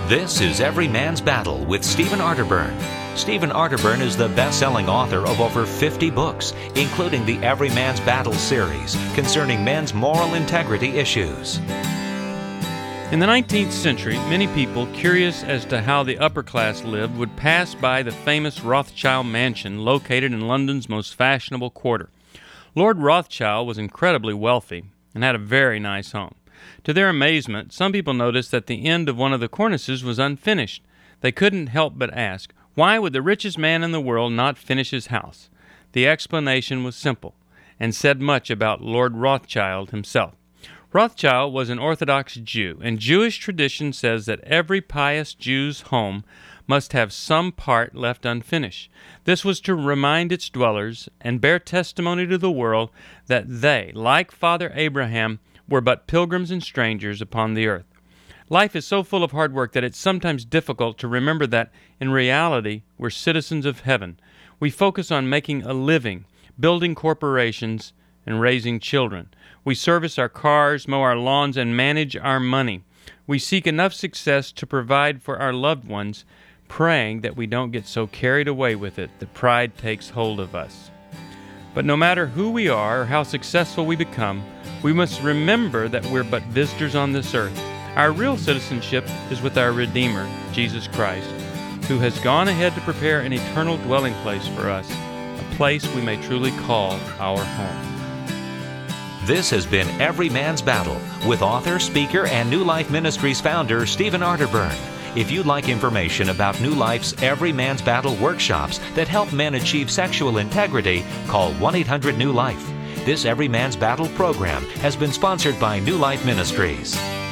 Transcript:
This is Every Man's Battle with Stephen Arterburn. Stephen Arterburn is the best-selling author of over 50 books, including the Every Man's Battle series concerning men's moral integrity issues. In the 19th century, many people curious as to how the upper class lived would pass by the famous Rothschild mansion located in London's most fashionable quarter. Lord Rothschild was incredibly wealthy and had a very nice home. To their amazement, some people noticed that the end of one of the cornices was unfinished. They couldn't help but ask, why would the richest man in the world not finish his house? The explanation was simple and said much about Lord Rothschild himself. Rothschild was an Orthodox Jew, and Jewish tradition says that every pious Jew's home must have some part left unfinished. This was to remind its dwellers and bear testimony to the world that they, like Father Abraham, were but pilgrims and strangers upon the earth. Life is so full of hard work that it's sometimes difficult to remember that, in reality, we're citizens of heaven. We focus on making a living, building corporations, and raising children. We service our cars, mow our lawns, and manage our money. We seek enough success to provide for our loved ones, praying that we don't get so carried away with it that pride takes hold of us. But no matter who we are or how successful we become, we must remember that we're but visitors on this earth. Our real citizenship is with our Redeemer, Jesus Christ, who has gone ahead to prepare an eternal dwelling place for us, a place we may truly call our home. This has been Every Man's Battle with author, speaker, and New Life Ministries founder Stephen Arterburn. If you'd like information about New Life's Every Man's Battle workshops that help men achieve sexual integrity, call 1-800-NEW-LIFE. This Every Man's Battle program has been sponsored by New Life Ministries.